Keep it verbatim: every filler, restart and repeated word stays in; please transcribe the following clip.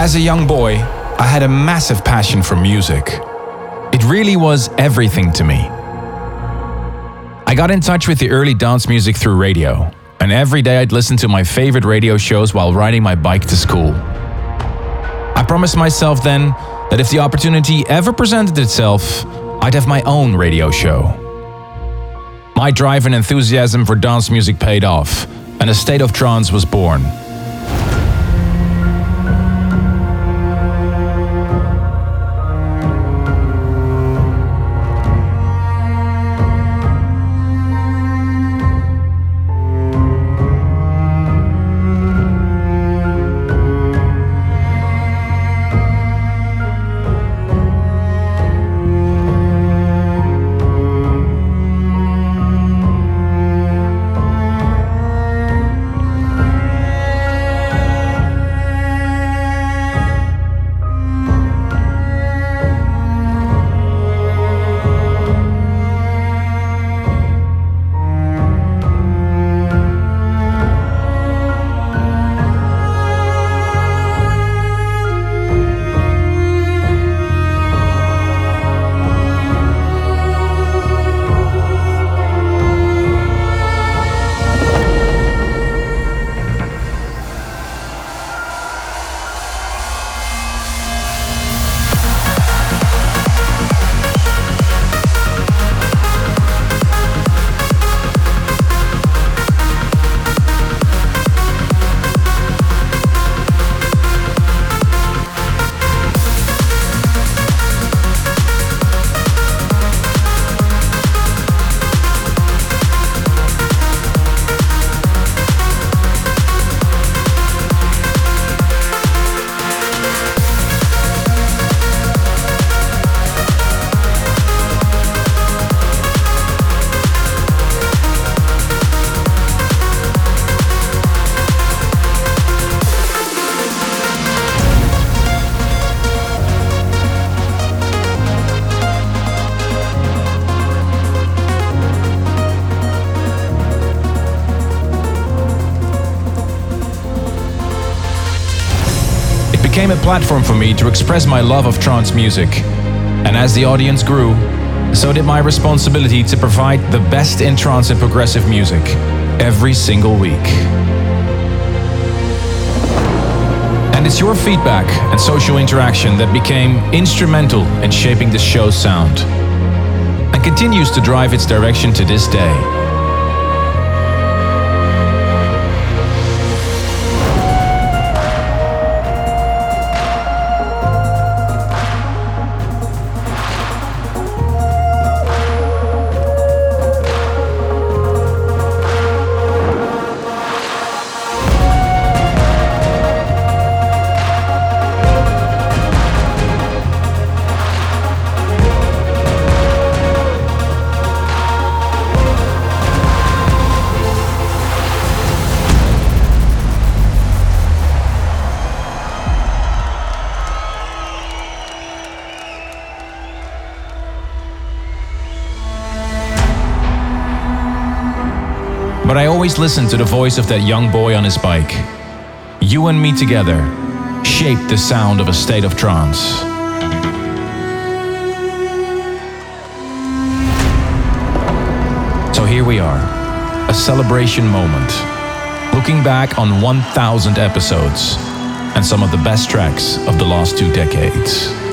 As a young boy, I had a massive passion for music. It really was everything to me. I got in touch with the early dance music through radio, and every day I'd listen to my favorite radio shows while riding my bike to school. I promised myself then that if the opportunity ever presented itself, I'd have my own radio show. My drive and enthusiasm for dance music paid off, and A State of Trance was born. Became a platform for me to express my love of trance music. And as the audience grew, so did my responsibility to provide the best in trance and progressive music every single week. And it's your feedback and social interaction that became instrumental in shaping this show's sound, and continues to drive its direction to this day. But I always listened to the voice of that young boy on his bike. You and me together shaped the sound of A State of Trance. So here we are, a celebration moment, looking back on one thousand episodes and some of the best tracks of the last two decades.